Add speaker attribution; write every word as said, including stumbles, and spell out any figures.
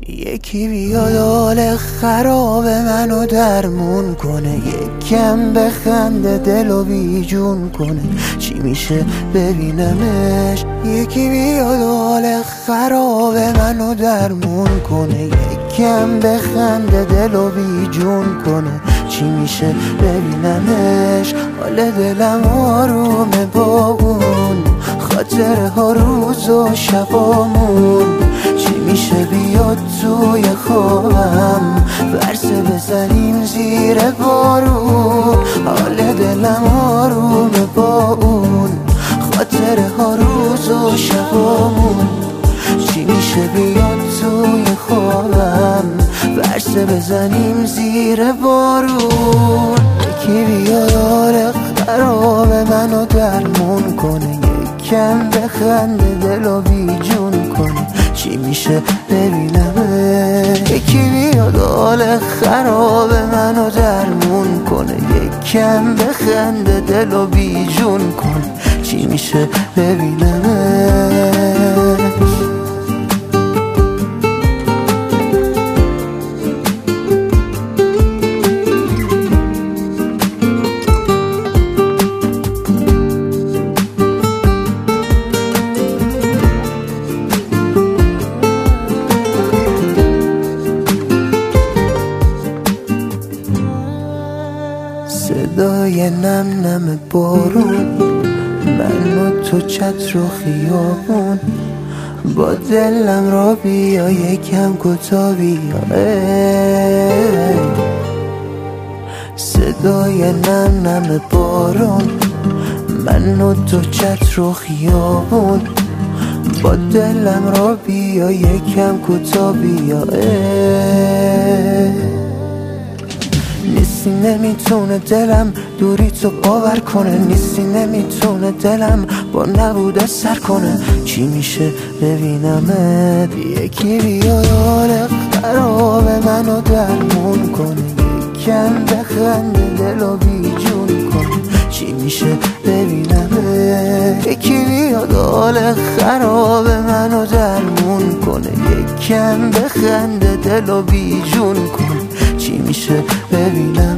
Speaker 1: یکی بیاد حال خراب منو درمون کنه، یکم بخنده دلو بیجون کنه، چی میشه ببینمش. یکی بیاد حال خراب منو درمون کنه، یکم بخنده دلو بیجون کنه، چی میشه ببینمش. حال دلم آرومه با اون خاطره ها روز و شبامون، چی میشه بیاد توی خوابم ورسه بزنیم زیر بارون. حال دلم آرومه با اون خاطره ها روز و شبامون، چی میشه بیاد توی خوابم ورسه بزنیم زیر بارون. یکی بیاد حال خراب منو درمون کنه، یکم بخنده دلو بیجون کنه، چی میشه ببینمه. یکی بیاد حال خراب منو درمون کنه، یکم بخنده دلو بیجون کنه، چی میشه ببینمه. صدای نم نم بارون، من و تو چتر و خیابون، با دلم را بیا یکم کوتا بیا. صدای نم نم بارون، من و تو چتر و خیابون، با دلم را بیا یکم کوتا بیا. نیستی نمیتونه دلم دوری تو باور کنه، نیستی نمیتونه دلم با نبوده سر کنه، چی میشه ببینمت. یکی بیاد حال خراب منو درمون کنه، یکم بخنده دلو بیجون کنه، چی میشه ببینمت. یکی بیاد حال خراب منو درمون کنه، یکم بخنده دلو بیجون کنه، چی میشه ببینم.